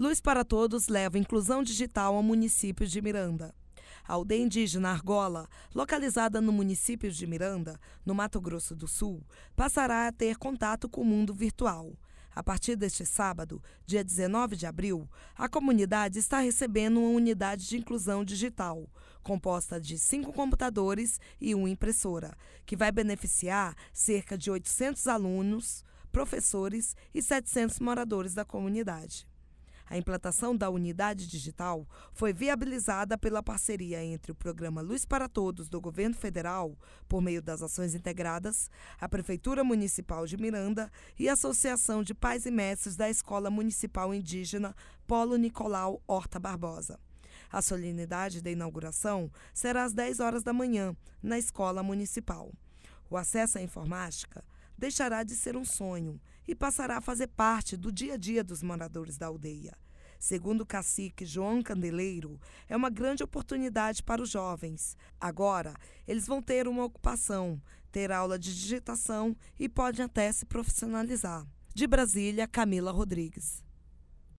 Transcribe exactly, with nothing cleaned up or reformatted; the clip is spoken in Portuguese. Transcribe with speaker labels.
Speaker 1: Luz para Todos leva inclusão digital ao município de Miranda. A aldeia indígena Argola, localizada no município de Miranda, no Mato Grosso do Sul, passará a ter contato com o mundo virtual. A partir deste sábado, dia dezenove de abril, a comunidade está recebendo uma unidade de inclusão digital, composta de cinco computadores e uma impressora, que vai beneficiar cerca de oitocentos alunos, professores e setecentos moradores da comunidade. A implantação da unidade digital foi viabilizada pela parceria entre o Programa Luz para Todos do Governo Federal, por meio das ações integradas, a Prefeitura Municipal de Miranda e a Associação de Pais e Mestres da Escola Municipal Indígena Polo Nicolau Horta Barbosa. A solenidade da inauguração será às dez horas da manhã, na Escola Municipal. O acesso à informática deixará de ser um sonho e passará a fazer parte do dia a dia dos moradores da aldeia. Segundo o cacique João Candeleiro, é uma grande oportunidade para os jovens. Agora, eles vão ter uma ocupação, ter aula de digitação e podem até se profissionalizar. De Brasília, Camila Rodrigues.